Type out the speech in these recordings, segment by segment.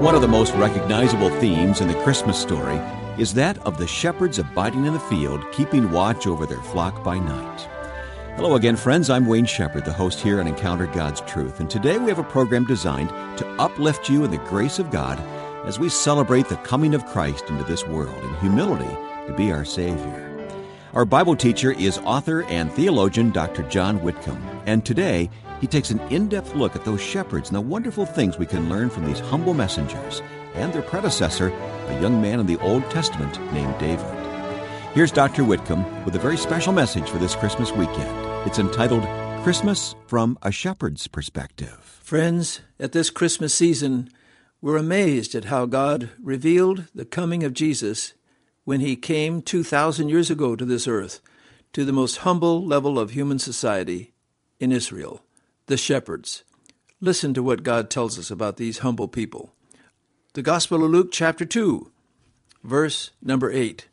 One of the most recognizable themes in the Christmas story is that of the shepherds abiding in the field, keeping watch over their flock by night. Hello again, friends. I'm Wayne Shepherd, the host here on Encounter God's Truth, and today we have a program designed to uplift you in the grace of God as we celebrate the coming of Christ into this world in humility to be our Savior. Our Bible teacher is author and theologian Dr. John Whitcomb, and today he takes an in-depth look at those shepherds and the wonderful things we can learn from these humble messengers and their predecessor, a young man in the Old Testament named David. Here's Dr. Whitcomb with a very special message for this Christmas weekend. It's entitled, Christmas from a Shepherd's Perspective. Friends, at this Christmas season, we're amazed at how God revealed the coming of Jesus when he came 2,000 years ago to this earth, to the most humble level of human society in Israel, the shepherds. Listen to what God tells us about these humble people. The Gospel of Luke, chapter 2, verse number 8.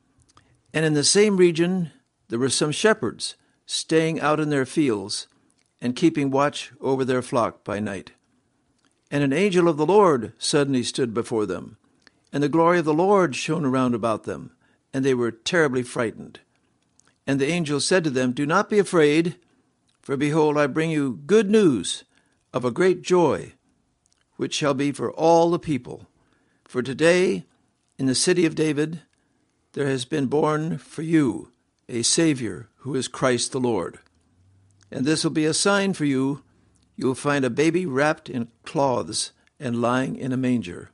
And in the same region there were some shepherds staying out in their fields and keeping watch over their flock by night. And an angel of the Lord suddenly stood before them, and the glory of the Lord shone around about them, and they were terribly frightened. And the angel said to them, Do not be afraid, for behold, I bring you good news of a great joy, which shall be for all the people. For today, in the city of David, there has been born for you a Savior, who is Christ the Lord. And this will be a sign for you. You will find a baby wrapped in cloths and lying in a manger.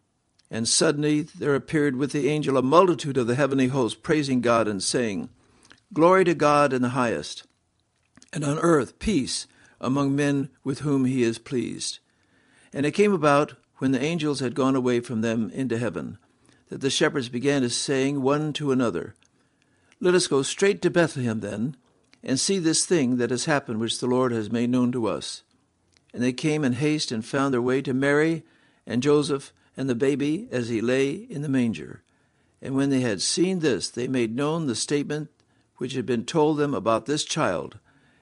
And suddenly there appeared with the angel a multitude of the heavenly host, praising God and saying, Glory to God in the highest, and on earth peace among men with whom he is pleased. And it came about, when the angels had gone away from them into heaven, that the shepherds began to say one to another, Let us go straight to Bethlehem then, and see this thing that has happened, which the Lord has made known to us. And they came in haste and found their way to Mary and Joseph and the baby as he lay in the manger. And when they had seen this, they made known the statement which had been told them about this child.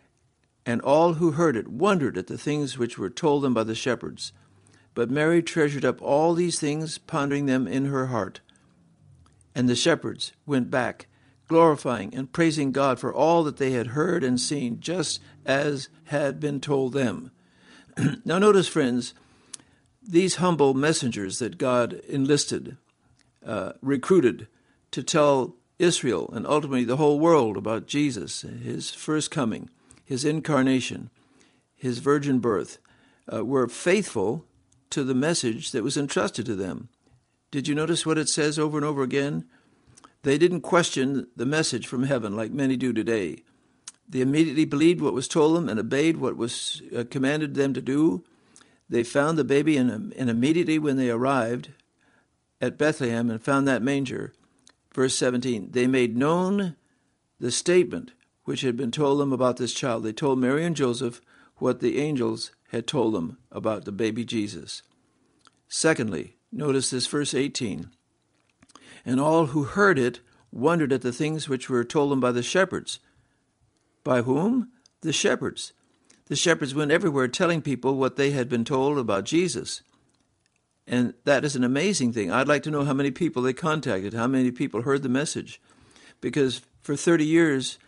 And all who heard it wondered at the things which were told them by the shepherds. But Mary treasured up all these things, pondering them in her heart. And the shepherds went back, glorifying and praising God for all that they had heard and seen, just as had been told them. Now notice, friends, these humble messengers that God enlisted, recruited to tell Israel and ultimately the whole world about Jesus, his first coming, his incarnation, his virgin birth, were faithful to the message that was entrusted to them. Did you notice what it says over and over again? They didn't question the message from heaven like many do today. They immediately believed what was told them and obeyed what was commanded them to do. They found the baby, and immediately when they arrived at Bethlehem and found that manger, verse 17, they made known the statement which had been told them about this child. They told Mary and Joseph what the angels had told them about the baby Jesus. Secondly, notice this verse 18. And all who heard it wondered at the things which were told them by the shepherds. By whom? The shepherds. The shepherds went everywhere telling people what they had been told about Jesus. And that is an amazing thing. I'd like to know how many people they contacted, how many people heard the message. Because for 30 years,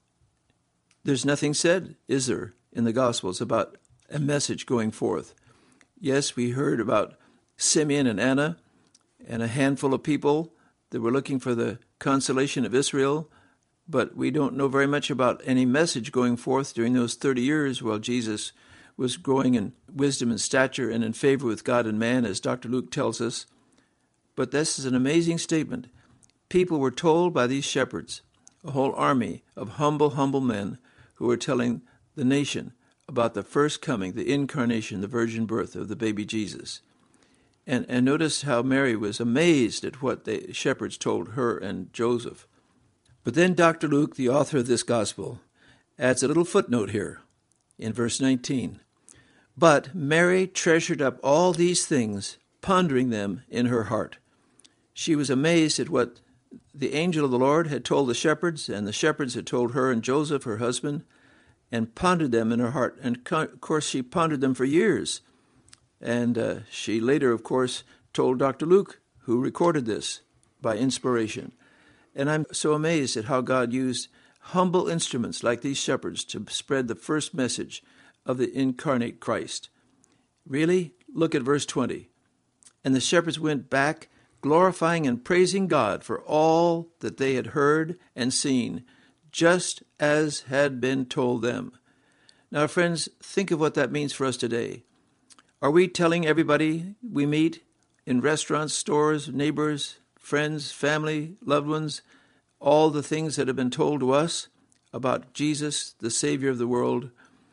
there's nothing said, is there, in the Gospels about a message going forth. Yes, we heard about Simeon and Anna and a handful of people that were looking for the consolation of Israel, but we don't know very much about any message going forth during those 30 years while Jesus was growing in wisdom and stature and in favor with God and man, as Dr. Luke tells us. But this is an amazing statement. People were told by these shepherds, a whole army of humble men who were telling the nation about the first coming, the incarnation, the virgin birth of the baby Jesus. And notice how Mary was amazed at what the shepherds told her and Joseph. But then Dr. Luke, the author of this gospel, adds a little footnote here in verse 19. But Mary treasured up all these things, pondering them in her heart. She was amazed at what the angel of the Lord had told the shepherds, and the shepherds had told her and Joseph, her husband, and pondered them in her heart. And of course, she pondered them for years. And she later, of course, told Dr. Luke, who recorded this by inspiration. And I'm so amazed at how God used humble instruments like these shepherds to spread the first message of the incarnate Christ. Really? Look at verse 20. And the shepherds went back, glorifying and praising God for all that they had heard and seen, just as had been told them. Now, friends, think of what that means for us today. Are we telling everybody we meet in restaurants, stores, neighbors, friends, family, loved ones, all the things that have been told to us about Jesus, the Savior of the world?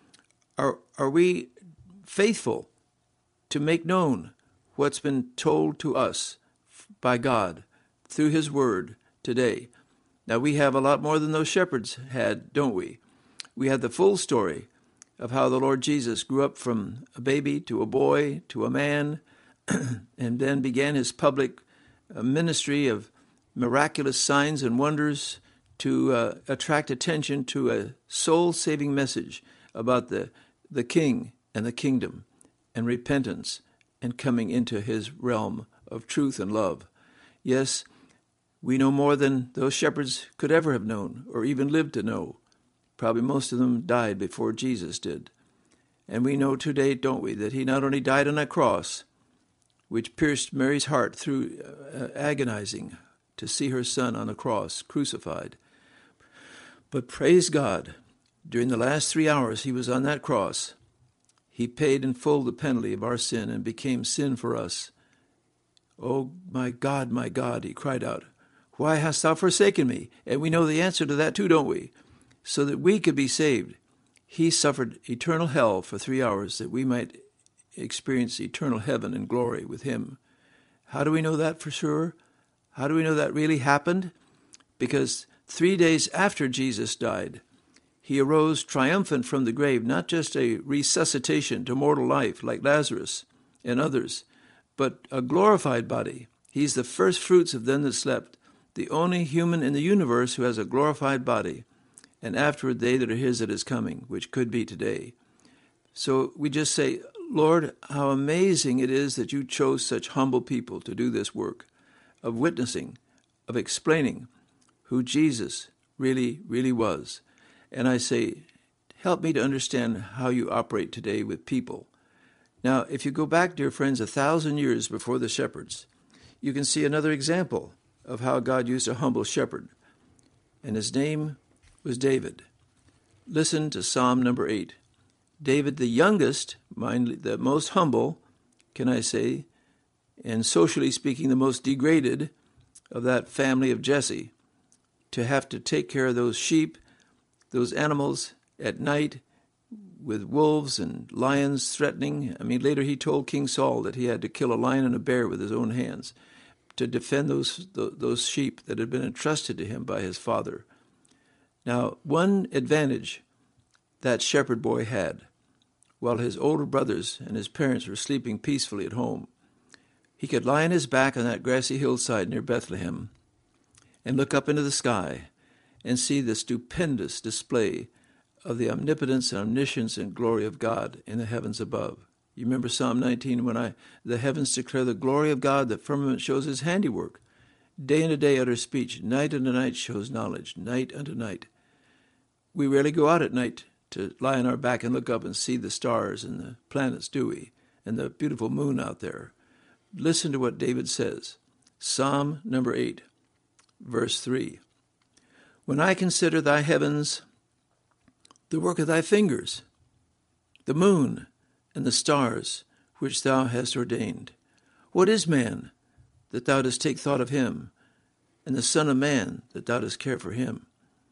Are we faithful to make known what's been told to us by God through His Word today? Now, we have a lot more than those shepherds had, don't we? We have the full story of how the Lord Jesus grew up from a baby to a boy to a man, and then began His public ministry of miraculous signs and wonders to attract attention to a soul-saving message about the King and the kingdom and repentance and coming into His realm of truth and love. Yes, we know more than those shepherds could ever have known or even lived to know. Probably most of them died before Jesus did. And we know today, don't we, that He not only died on a cross, which pierced Mary's heart through agonizing to see her son on a cross, crucified, but praise God, during the last 3 hours He was on that cross, He paid in full the penalty of our sin and became sin for us. Oh, my God, He cried out, why hast thou forsaken me? And we know the answer to that too, don't we? So that we could be saved, He suffered eternal hell for 3 hours that we might experience eternal heaven and glory with Him. How do we know that for sure? How do we know that really happened? Because 3 days after Jesus died, He arose triumphant from the grave, not just a resuscitation to mortal life like Lazarus and others, but a glorified body. He's the first fruits of them that slept, the only human in the universe who has a glorified body, and afterward they that are His that is coming, which could be today. So we just say, Lord, how amazing it is that You chose such humble people to do this work of witnessing, of explaining who Jesus really, really was. And I say, help me to understand how You operate today with people. Now, if you go back, dear friends, 1,000 years before the shepherds, you can see another example of how God used a humble shepherd. And his name was David. Listen to Psalm number 8. David, the youngest, the most humble, can I say, and socially speaking, the most degraded of that family of Jesse, to have to take care of those sheep, those animals at night with wolves and lions threatening. I mean, later he told King Saul that he had to kill a lion and a bear with his own hands to defend those sheep that had been entrusted to him by his father. Now, one advantage that shepherd boy had, while his older brothers and his parents were sleeping peacefully at home, he could lie on his back on that grassy hillside near Bethlehem and look up into the sky and see the stupendous display of the omnipotence and omniscience and glory of God in the heavens above. You remember Psalm 19, when the heavens declare the glory of God, the firmament shows His handiwork. Day unto day utter speech, night unto night shows knowledge, night unto night. We rarely go out at night to lie on our back and look up and see the stars and the planets, do we? And the beautiful moon out there. Listen to what David says. Psalm number 8, verse 3. When I consider Thy heavens, the work of Thy fingers, the moon and the stars which Thou hast ordained. What is man, that Thou dost take thought of him, and the Son of Man, that Thou dost care for him?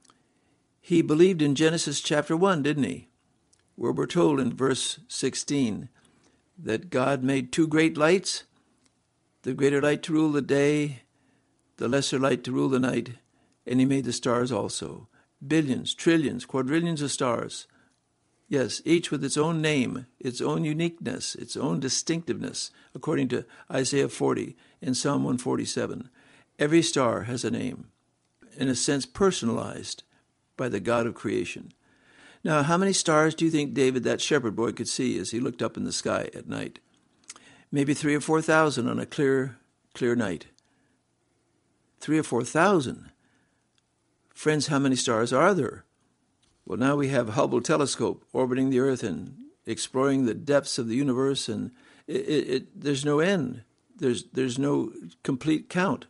He believed in Genesis chapter 1, didn't he? Where we're told in verse 16 that God made two great lights, the greater light to rule the day, the lesser light to rule the night, and He made the stars also. Billions, trillions, quadrillions of stars. Yes, each with its own name, its own uniqueness, its own distinctiveness, according to Isaiah 40 and Psalm 147. Every star has a name, in a sense personalized by the God of creation. Now, how many stars do you think David, that shepherd boy, could see as he looked up in the sky at night? maybe 3,000 or 4,000 on a clear night. 3,000 or 4,000. Friends, how many stars are there? Well, now we have Hubble telescope orbiting the Earth and exploring the depths of the universe, and there's no end. There's no complete count.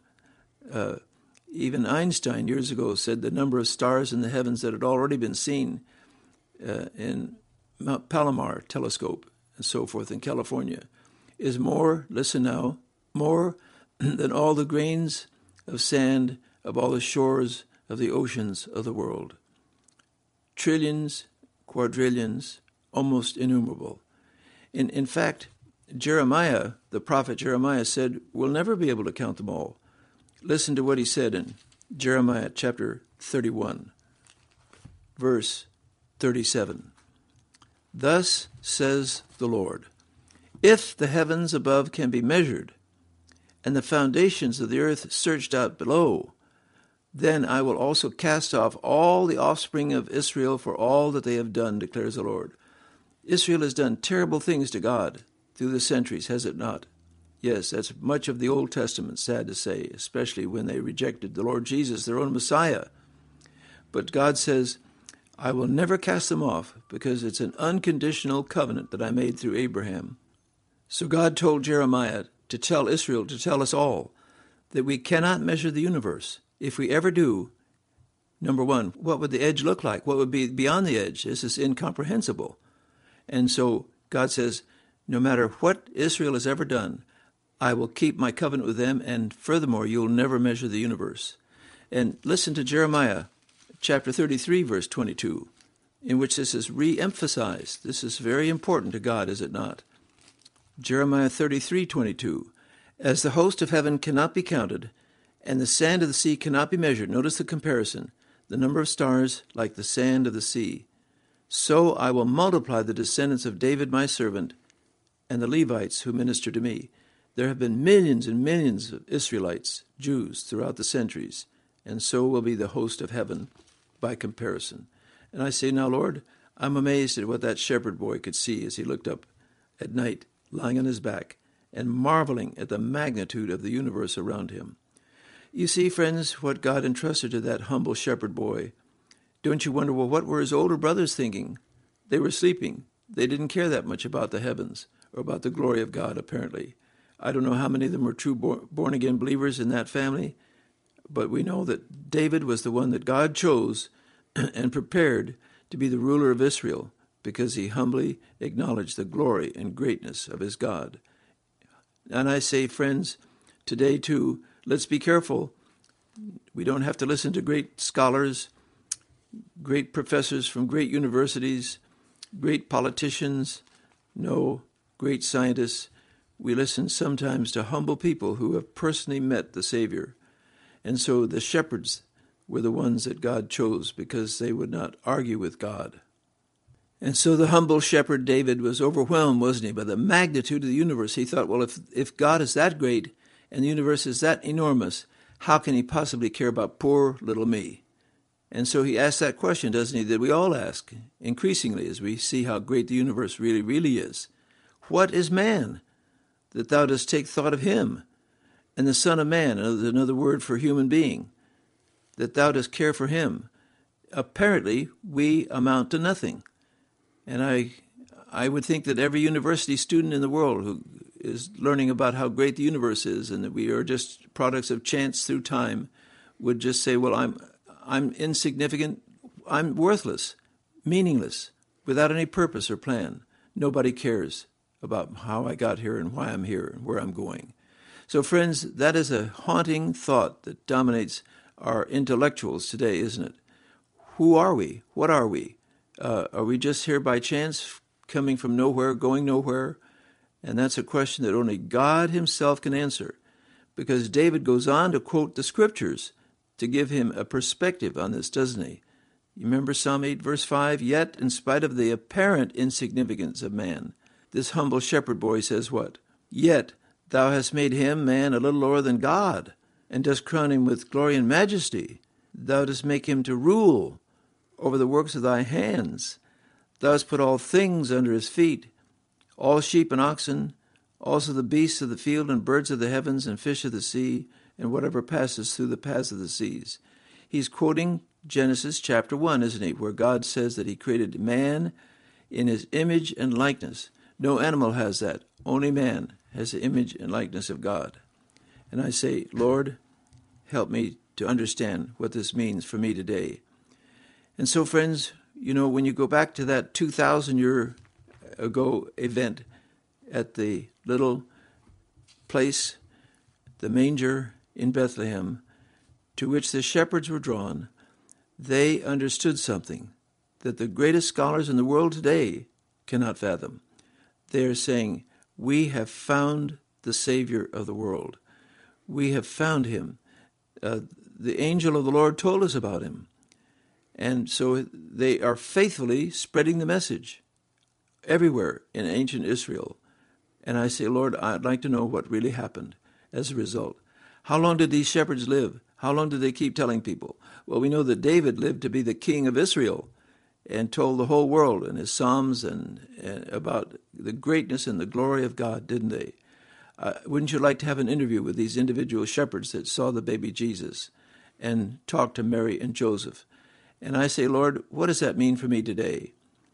Even Einstein years ago said the number of stars in the heavens that had already been seen in Mount Palomar telescope and so forth in California is more, listen now, more than all the grains of sand of all the shores of the oceans of the world. Trillions, quadrillions, almost innumerable. In fact, Jeremiah, the prophet Jeremiah, said, we'll never be able to count them all. Listen to what he said in Jeremiah chapter 31, verse 37. Thus says the Lord, if the heavens above can be measured, and the foundations of the earth searched out below, then I will also cast off all the offspring of Israel for all that they have done, declares the Lord. Israel has done terrible things to God through the centuries, has it not? Yes, that's much of the Old Testament, sad to say, especially when they rejected the Lord Jesus, their own Messiah. But God says, I will never cast them off because it's an unconditional covenant that I made through Abraham. So God told Jeremiah to tell Israel, to tell us all, that we cannot measure the universe. If we ever do, number one, what would the edge look like? What would be beyond the edge? This is incomprehensible. And so God says, no matter what Israel has ever done, I will keep my covenant with them, and furthermore, you'll never measure the universe. And listen to Jeremiah chapter 33, verse 22, in which this is re-emphasized. This is very important to God, is it not? Jeremiah 33:22, as the host of heaven cannot be counted, and the sand of the sea cannot be measured. Notice the comparison. The number of stars like the sand of the sea. So I will multiply the descendants of David my servant and the Levites who minister to me. There have been millions and millions of Israelites, Jews, throughout the centuries, and so will be the host of heaven by comparison. And I say, now, Lord, I'm amazed at what that shepherd boy could see as he looked up at night, lying on his back, and marveling at the magnitude of the universe around him. You see, friends, what God entrusted to that humble shepherd boy. Don't you wonder, well, what were his older brothers thinking? They were sleeping. They didn't care that much about the heavens or about the glory of God, apparently. I don't know how many of them were true born-again believers in that family, but we know that David was the one that God chose and prepared to be the ruler of Israel because he humbly acknowledged the glory and greatness of his God. And I say, friends, today too, let's be careful. We don't have to listen to great scholars, great professors from great universities, great politicians, no, great scientists. We listen sometimes to humble people who have personally met the Savior. And so the shepherds were the ones that God chose because they would not argue with God. And so the humble shepherd David was overwhelmed, wasn't he, by the magnitude of the universe. He thought, well, if God is that great and the universe is that enormous, how can he possibly care about poor little me? And so he asked that question, doesn't he, that we all ask increasingly as we see how great the universe really, really is. What is man, that thou dost take thought of him? And the Son of Man, another word for human being, that thou dost care for him. Apparently, we amount to nothing. And I would think that every university student in the world who is learning about how great the universe is and that we are just products of chance through time would just say, well, I'm insignificant, I'm worthless, meaningless, without any purpose or plan. Nobody cares about how I got here and why I'm here and where I'm going. So, friends, that is a haunting thought that dominates our intellectuals today, isn't it? Who are we? What are we? Are we just here by chance, coming from nowhere, going nowhere? And that's a question that only God himself can answer, because David goes on to quote the scriptures to give him a perspective on this, doesn't he? You remember Psalm 8, verse 5? Yet, in spite of the apparent insignificance of man, this humble shepherd boy says what? Yet thou hast made him, man, a little lower than God, and dost crown him with glory and majesty. Thou dost make him to rule over the works of thy hands. Thou hast put all things under his feet, all sheep and oxen, also the beasts of the field and birds of the heavens and fish of the sea and whatever passes through the paths of the seas. He's quoting Genesis chapter 1, isn't he, where God says that he created man in his image and likeness. No animal has that. Only man has the image and likeness of God. And I say, Lord, help me to understand what this means for me today. And so, friends, when you go back to that 2,000-year ago event at the little place, the manger in Bethlehem, to which the shepherds were drawn, they understood something that the greatest scholars in the world today cannot fathom. They are saying, we have found the Savior of the world. We have found him. The angel of the Lord told us about him. And so they are faithfully spreading the message everywhere in ancient Israel. And I say, Lord, I'd like to know what really happened as a result. How long did these shepherds live? How long did they keep telling people? Well, we know that David lived to be the king of Israel and told the whole world in his Psalms and about the greatness and the glory of God, didn't they? Wouldn't you like to have an interview with these individual shepherds that saw the baby Jesus and talk to Mary and Joseph? And I say, Lord, what does that mean for me today?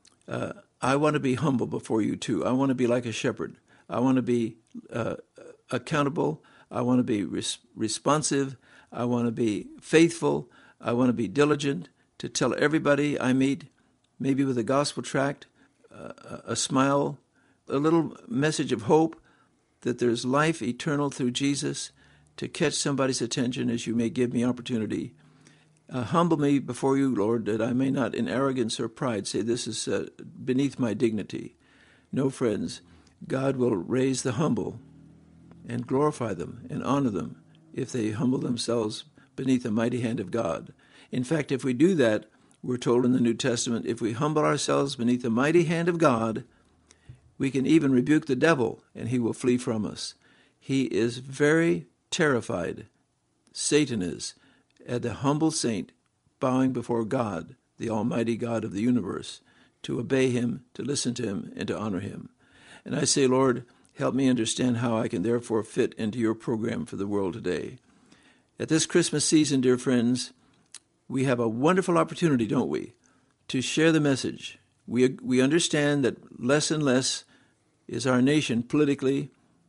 I want to be humble before you too. I want to be like a shepherd. I want to be accountable. I want to be responsive. I want to be faithful. I want to be diligent to tell everybody I meet, maybe with a gospel tract, a smile, a little message of hope that there's life eternal through Jesus, to catch somebody's attention as you may give me opportunity. Humble me before you, Lord, that I may not in arrogance or pride say this is beneath my dignity. No, friends, God will raise the humble and glorify them and honor them if they humble themselves beneath the mighty hand of God. In fact, if we do that, we're told in the New Testament, if we humble ourselves beneath the mighty hand of God, we can even rebuke the devil and he will flee from us. He is very terrified, Satan is, at the humble saint bowing before God, the almighty God of the universe, to obey him, to listen to him, and to honor him. And I say, Lord, help me understand how I can therefore fit into your program for the world today. At this Christmas season, dear friends, we have a wonderful opportunity, don't we, to share the message. We understand that less and less is our nation politically,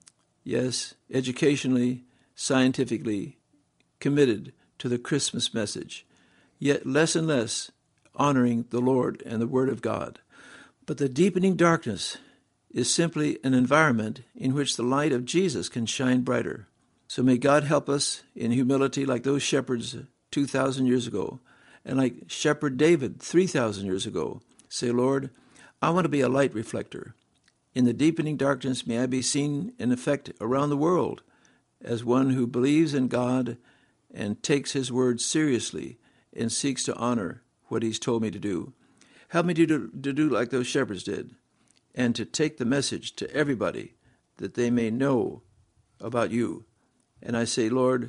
yes, educationally, scientifically committed to the Christmas message, yet less and less honoring the Lord and the Word of God. But the deepening darkness is simply an environment in which the light of Jesus can shine brighter. So may God help us in humility like those shepherds 2,000 years ago, and like Shepherd David 3,000 years ago. Say, Lord, I want to be a light reflector. In the deepening darkness, may I be seen in effect around the world as one who believes in God and takes his word seriously and seeks to honor what he's told me to do. Help me to do like those shepherds did, and to take the message to everybody that they may know about you. And I say, Lord,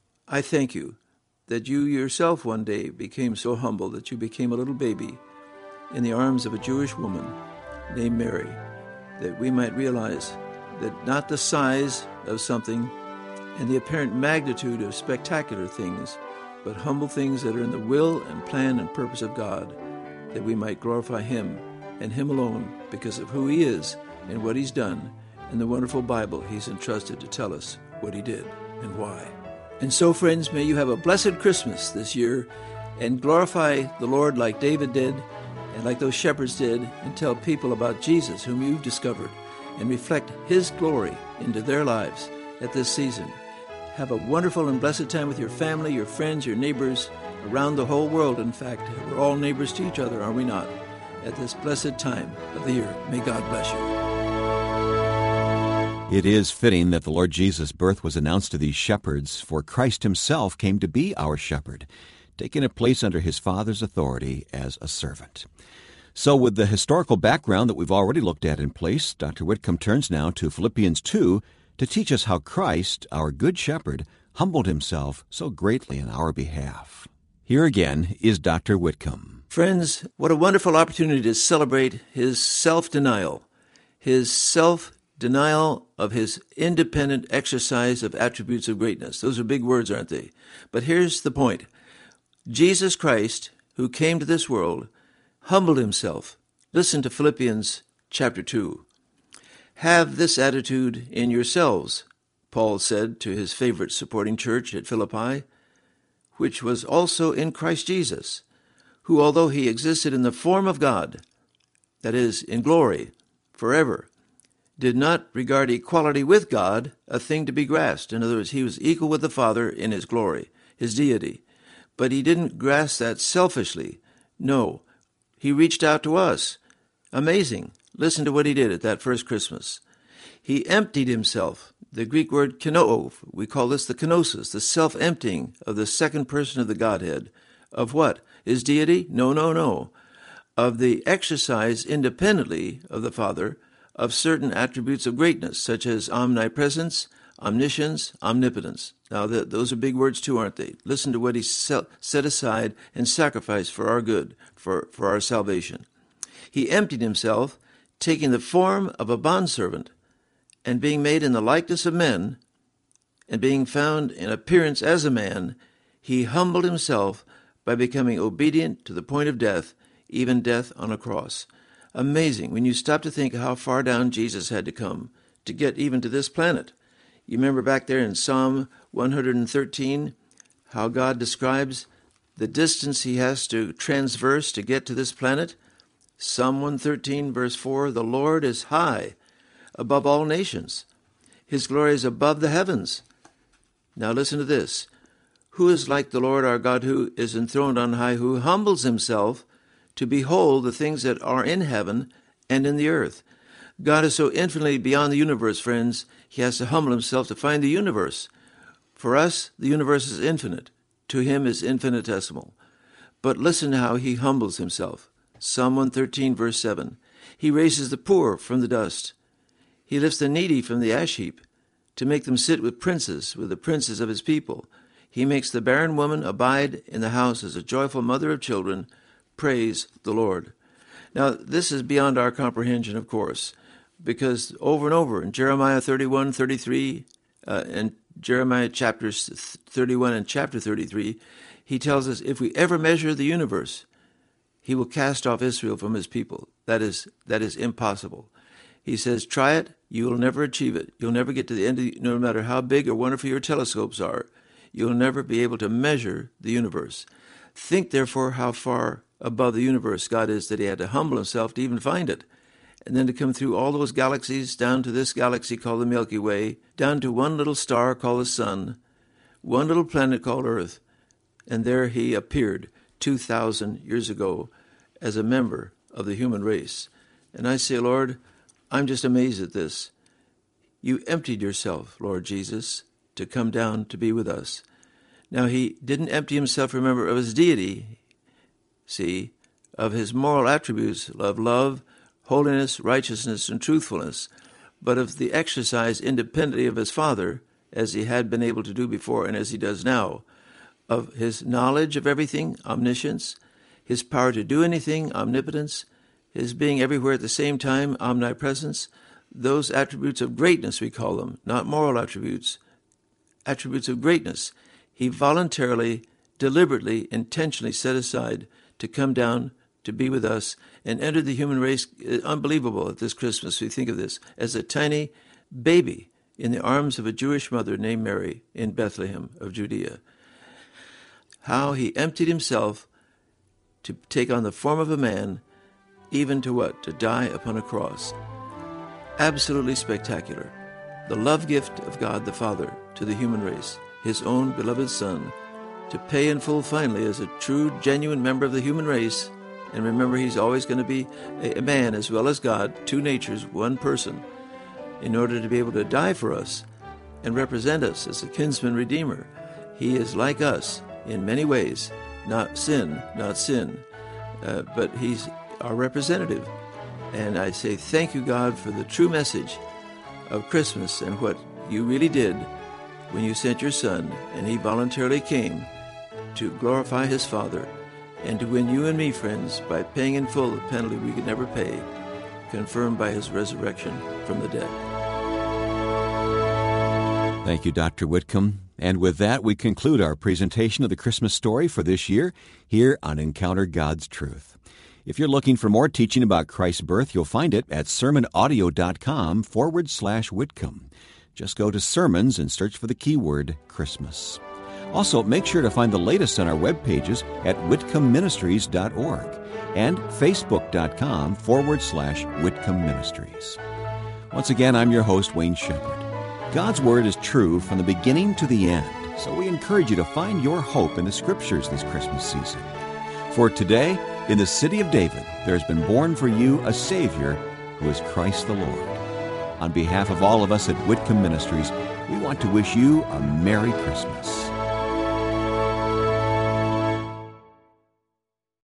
I thank you that you yourself one day became so humble that you became a little baby in the arms of a Jewish woman named Mary, that we might realize that not the size of something and the apparent magnitude of spectacular things, but humble things that are in the will and plan and purpose of God, that we might glorify him and him alone because of who he is and what he's done and the wonderful Bible he's entrusted to tell us what he did and why. And so, friends, may you have a blessed Christmas this year and glorify the Lord like David did and like those shepherds did, and tell people about Jesus whom you've discovered and reflect his glory into their lives at this season. Have a wonderful and blessed time with your family, your friends, your neighbors, around the whole world. In fact, we're all neighbors to each other, are we not? At this blessed time of the year. May God bless you. It is fitting that the Lord Jesus' birth was announced to these shepherds, for Christ himself came to be our shepherd, taking a place under his Father's authority as a servant. So with the historical background that we've already looked at in place, Dr. Whitcomb turns now to Philippians 2 to teach us how Christ, our good shepherd, humbled himself so greatly in our behalf. Here again is Dr. Whitcomb. Friends, what a wonderful opportunity to celebrate his self-denial, his self-denying denial of his independent exercise of attributes of greatness. Those are big words, aren't they? But here's the point. Jesus Christ, who came to this world, humbled himself. Listen to Philippians chapter 2. Have this attitude in yourselves, Paul said to his favorite supporting church at Philippi, which was also in Christ Jesus, who, although he existed in the form of God, that is, in glory, forever, did not regard equality with God a thing to be grasped. In other words, he was equal with the Father in his glory, his deity. But he didn't grasp that selfishly. No, he reached out to us. Amazing. Listen to what he did at that first Christmas. He emptied himself. The Greek word kenoo, we call this the kenosis, the self-emptying of the second person of the Godhead. Of what? His deity? No. Of the exercise independently of the Father of certain attributes of greatness, such as omnipresence, omniscience, omnipotence. Now, those are big words too, aren't they? Listen to what he set aside and sacrificed for our good, for our salvation. He emptied himself, taking the form of a bondservant, and being made in the likeness of men, and being found in appearance as a man, he humbled himself by becoming obedient to the point of death, even death on a cross. Amazing when you stop to think how far down Jesus had to come to get even to this planet. You remember back there in Psalm 113 how God describes the distance he has to transverse to get to this planet? Psalm 113 verse 4, the Lord is high above all nations. His glory is above the heavens. Now listen to this. Who is like the Lord our God, who is enthroned on high, who humbles himself to behold the things that are in heaven and in the earth? God is so infinitely beyond the universe, friends, he has to humble himself to find the universe. For us, the universe is infinite. To him is infinitesimal. But listen how he humbles himself. Psalm 113, verse 7. He raises the poor from the dust. He lifts the needy from the ash heap to make them sit with the princes of his people. He makes the barren woman abide in the house as a joyful mother of children. Praise the Lord. Now, this is beyond our comprehension, of course, because over and over in Jeremiah 31, 33, and Jeremiah chapters 31 and chapter 33, he tells us if we ever measure the universe, he will cast off Israel from his people. That is impossible. He says, try it, you will never achieve it. You'll never get to the end, no matter how big or wonderful your telescopes are. You'll never be able to measure the universe. Think, therefore, how far above the universe God is that he had to humble himself to even find it. And then to come through all those galaxies, down to this galaxy called the Milky Way, down to one little star called the Sun, one little planet called Earth. And there he appeared 2,000 years ago as a member of the human race. And I say, Lord, I'm just amazed at this. You emptied yourself, Lord Jesus, to come down to be with us. Now, he didn't empty himself, remember, of his deity, of his moral attributes of love, holiness, righteousness, and truthfulness, but of the exercise independently of his Father, as he had been able to do before and as he does now, of his knowledge of everything, omniscience, his power to do anything, omnipotence, his being everywhere at the same time, omnipresence, those attributes of greatness, we call them, not moral attributes of greatness, he voluntarily, deliberately, intentionally set aside to come down to be with us and enter the human race. Unbelievable at this Christmas. We think of this as a tiny baby in the arms of a Jewish mother named Mary in Bethlehem of Judea. How he emptied himself to take on the form of a man, even to what? To die upon a cross. Absolutely spectacular. The love gift of God the Father to the human race, his own beloved Son, to pay in full finally as a true, genuine member of the human race. And remember, he's always going to be a man as well as God, two natures, one person, in order to be able to die for us and represent us as a kinsman redeemer. He is like us in many ways, not sin, but he's our representative. And I say thank you, God, for the true message of Christmas and what you really did when you sent your Son, and he voluntarily came to glorify his Father and to win you and me, friends, by paying in full the penalty we could never pay, confirmed by his resurrection from the dead. Thank you, Dr. Whitcomb. And with that, we conclude our presentation of the Christmas story for this year here on Encounter God's Truth. If you're looking for more teaching about Christ's birth, you'll find it at sermonaudio.com/Whitcomb. Just go to Sermons and search for the keyword Christmas. Also, make sure to find the latest on our web pages at whitcombministries.org and facebook.com/Whitcomb Ministries. Once again, I'm your host, Wayne Shepherd. God's Word is true from the beginning to the end, so we encourage you to find your hope in the Scriptures this Christmas season. For today, in the city of David, there has been born for you a Savior who is Christ the Lord. On behalf of all of us at Whitcomb Ministries, we want to wish you a Merry Christmas.